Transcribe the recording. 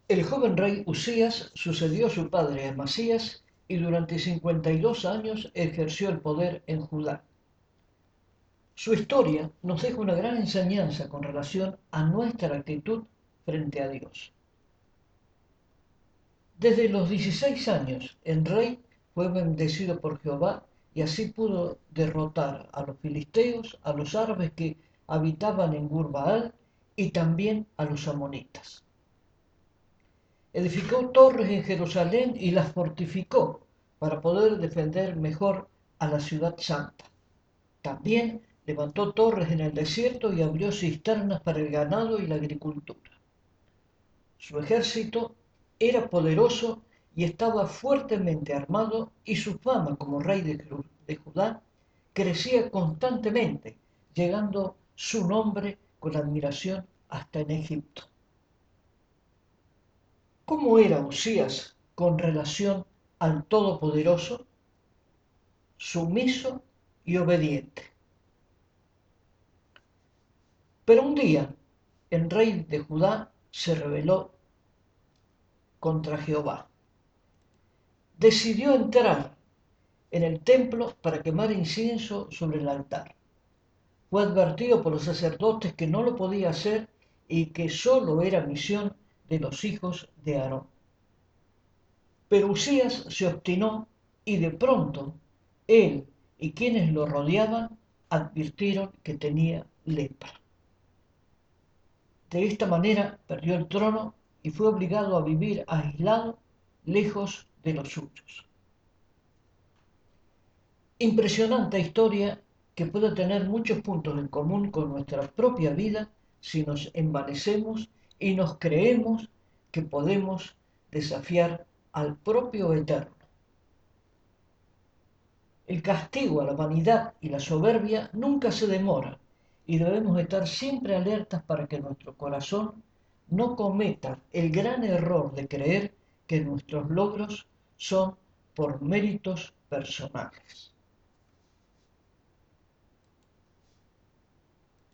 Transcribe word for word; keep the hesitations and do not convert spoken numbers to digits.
El joven rey Usías sucedió a su padre Amasías y durante cincuenta y dos años ejerció el poder en Judá. Su historia nos deja una gran enseñanza con relación a nuestra actitud frente a Dios. Desde los dieciséis años el rey fue bendecido por Jehová y así pudo derrotar a los filisteos, a los árabes que habitaban en Gurbaal y también a los amonitas. Edificó torres en Jerusalén y las fortificó para poder defender mejor a la ciudad santa. También levantó torres en el desierto y abrió cisternas para el ganado y la agricultura. Su ejército era poderoso y estaba fuertemente armado y su fama como rey de Judá crecía constantemente, llegando su nombre con admiración hasta en Egipto. ¿Cómo era Usías con relación al Todopoderoso? Sumiso y obediente. Pero un día el rey de Judá se rebeló contra Jehová. Decidió entrar en el templo para quemar incienso sobre el altar. Fue advertido por los sacerdotes que no lo podía hacer y que solo era misión de los hijos de Aarón. Pero Usías se obstinó y de pronto él y quienes lo rodeaban advirtieron que tenía lepra. De esta manera perdió el trono y fue obligado a vivir aislado, lejos de los suyos. Impresionante historia que puede tener muchos puntos en común con nuestra propia vida si nos envanecemos y nos creemos que podemos desafiar al propio Eterno. El castigo a la vanidad y la soberbia nunca se demora y debemos estar siempre alertas para que nuestro corazón no cometa el gran error de creer que nuestros logros son por méritos personales.